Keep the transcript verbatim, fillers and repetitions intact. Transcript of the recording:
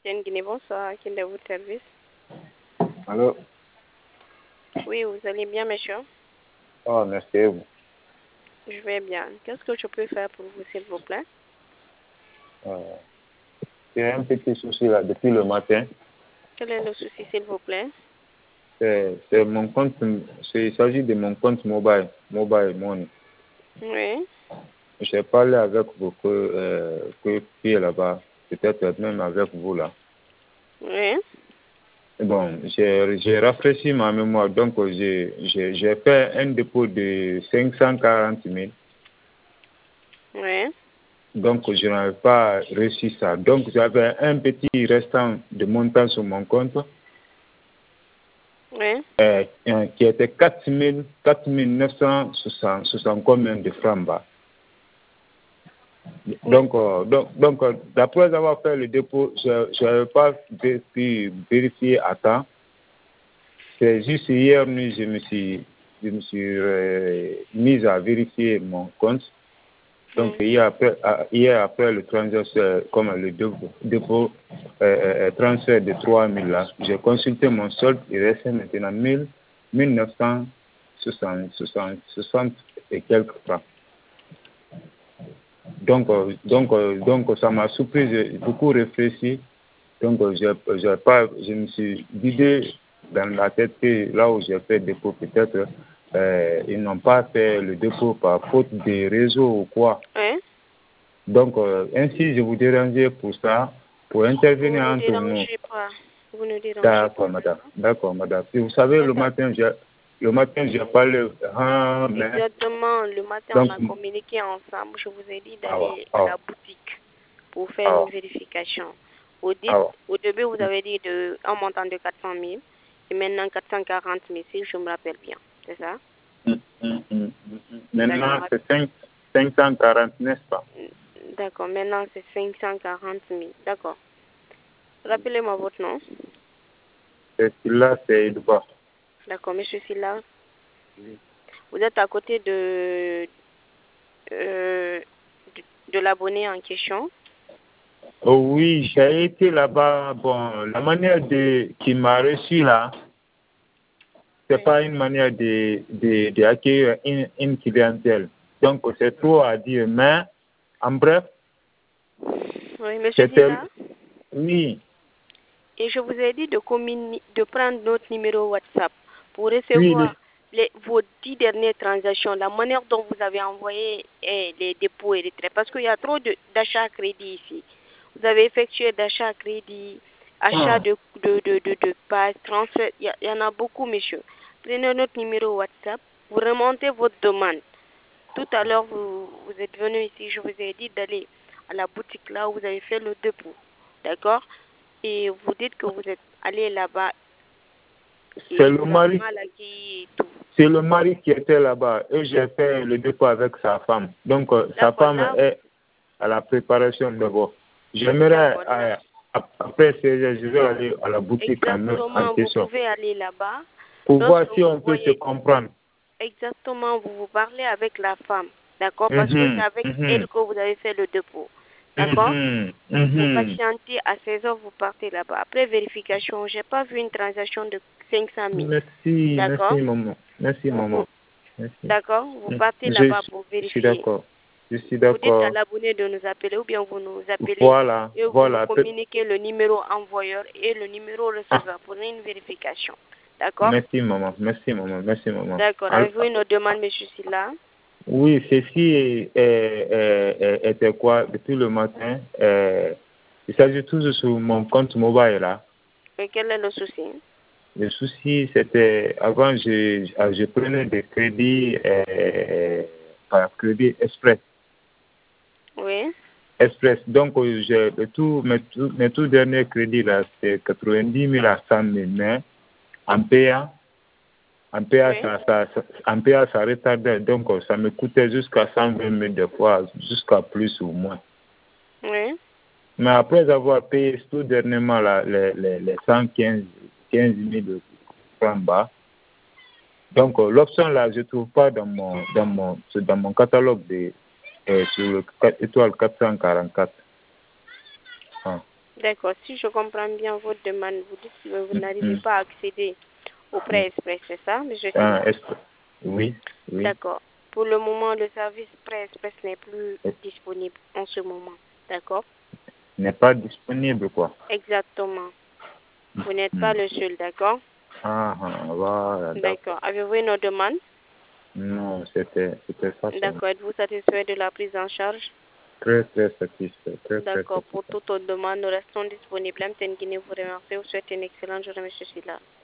Capitaine Guinée, bonsoir. Quel est votre service? Allô? Oui, vous allez bien, monsieur? Oh, merci. Vous. Je vais bien. Qu'est-ce que je peux faire pour vous, s'il vous plaît? Euh, J'ai un petit souci là depuis le matin. Quel est le souci, s'il vous plaît? C'est c'est mon compte, c'est- il s'agit de mon compte mobile, mobile money. Oui. J'ai parlé avec vous que, euh, que qui est là-bas, peut-être même avec vous là. Oui. Bon, j'ai j'ai rafraîchi ma mémoire, donc j'ai j'ai j'ai fait un dépôt de cinq cent quarante mille. Oui. Donc, je n'avais pas reçu ça. Donc, j'avais un petit restant de montant sur mon compte. Oui. Euh, euh, qui était quatre mille neuf cent soixante combien de francs bas. Donc, euh, donc, donc euh, d'après avoir fait le dépôt, je n'avais pas pu vérifier à temps. C'est juste hier nuit, je me suis, je me suis euh, mis à vérifier mon compte. Donc, Mm. hier après, hier après le transaction, comme le dépôt, dépôt euh, transfert de trois mille là, j'ai consulté mon solde, il restait maintenant mille neuf cent soixante, soixante, soixante et quelques francs. Donc, euh, donc, euh, donc ça m'a surpris, j'ai beaucoup réfléchi. Donc, euh, j'ai, j'ai pas, je me suis guidé dans la tête que là où j'ai fait le dépôt, peut-être, euh, ils n'ont pas fait le dépôt par faute des réseaux ou quoi. Oui. Donc, euh, ainsi, je vous dérangeais pour ça, pour intervenir Vous ne entre nous. dérangez pas. Vous ne dérangez D'accord, pas. madame. D'accord, madame. Et vous savez, le matin, j'ai, le matin, j'ai parlé. Ah, mais, Exactement. Le matin, donc, on a communiqué ensemble. Je vous ai dit ah, ouais, d'aller ah, à ouais, la boutique pour faire ah, une ouais, vérification. Au, dit- ah, ouais. au début, vous avez dit de, un montant de quatre cent mille et maintenant quatre cent quarante mille, si je me rappelle bien. C'est ça? Hum, hum, hum, hum, hum. Maintenant, D'accord. c'est cinq cinq cent quarante, n'est-ce pas? D'accord. Maintenant, c'est cinq cent quarante mille. D'accord. Rappelez-moi votre nom. Et là, c'est Edouard. D'accord, monsieur Silla. Vous êtes à côté de, euh, de, de l'abonné en question. Oh oui, j'ai été là-bas. Bon, la manière de qui m'a reçu là, c'est Oui. pas une manière de, de, de accueillir une, une clientèle. Donc, c'est trop à dire. Mais, en bref, Oui, monsieur c'était. Silla. Oui, Et je vous ai dit de, communi- de prendre notre numéro WhatsApp pour oui, recevoir le- les, vos dix dernières transactions, la manière dont vous avez envoyé eh, les dépôts et les traits. Parce qu'il y a trop de- d'achats à crédit ici. Vous avez effectué d'achat à crédit, achat ah, de, de, de, de, de passe, transfert. Il y, a- il y en a beaucoup, monsieur. Prenez notre numéro WhatsApp, vous remontez votre demande. Tout à l'heure, vous, vous êtes venu ici, je vous ai dit d'aller à la boutique là où vous avez fait le dépôt. D'accord? Et vous dites que vous êtes allé là-bas c'est et le vous avez mari, mal accueilli et tout. c'est le mari qui était là-bas et j'ai fait le dépôt avec sa femme. Donc, euh, sa D'accord, femme là, est à la préparation de vos. J'aimerais, d'accord, là. euh, ap- après seize heures, je vais aller à la boutique en, en Exactement, vous question pouvez aller là-bas. pour voir Lorsque si vous on peut se voyez comprendre. exactement, vous vous parlez avec la femme. D'accord? Parce que c'est Mhm, avec mhm, elle que vous avez fait le dépôt. D'accord? mhm, Vous mhm. patientez à seize heures, vous partez là-bas. Après vérification, j'ai pas vu une transaction de cinq cent mille. Merci, merci D'accord? maman. Merci Vous, maman. vous- Merci. d'accord? Vous Mm. partez Je, là-bas pour je suis vérifier. d'accord. Je suis Vous dites à d'accord. l'abonné de nous appeler ou bien vous nous appelez Voilà, et vous nous voilà. Pe- communiquez le numéro envoyeur et le numéro Ah, receveur pour une vérification. D'accord? merci maman. Merci maman. Merci maman. D'accord. Al- Avez-vous une autre demande, monsieur Silla? Oui, ceci est- est- est- est- était quoi depuis le matin? euh, il s'agit toujours sur mon compte mobile là. Et quel est le souci? Le souci, c'était avant, je, je prenais des crédits euh, par crédit express. Oui. Express. Donc, euh, j'ai le tout, mes, tout, mes tout derniers crédits là, c'est quatre-vingt-dix mille à cent mille. Mais en payant, en payant, Oui. ça, ça, ça, en payant, ça retardait. Donc, euh, ça me coûtait jusqu'à cent vingt mille des fois, jusqu'à plus ou moins. Oui. Mais après avoir payé tout dernièrement là, les, les, les cent quinze mille francs bas, donc euh, l'option là, je ne trouve pas dans mon, dans mon, dans mon catalogue de, euh, sur le étoile quatre cent quarante-quatre. Ah. D'accord. Si je comprends bien votre demande, vous dites que vous n'arrivez Mm. pas à accéder au prêt express, c'est ça, monsieur Ah, Silla? est-ce que- Oui, oui. D'accord. Pour le moment, le service prêt express n'est plus Euh, disponible en ce moment. D'accord? N'est pas disponible, quoi. Exactement. Vous n'êtes Mm. pas le seul, d'accord? Ah, ah, voilà, d'accord. D'accord. Avez-vous une autre demande? Non, c'était c'était ça. seulement. D'accord. Êtes-vous satisfait de la prise en charge? Très, très satisfait. Très, très D'accord. Pour satisfait. toute autre demande, nous restons disponibles. M T N Guinée vous remercie. Vous souhaite une excellente journée, monsieur Silla.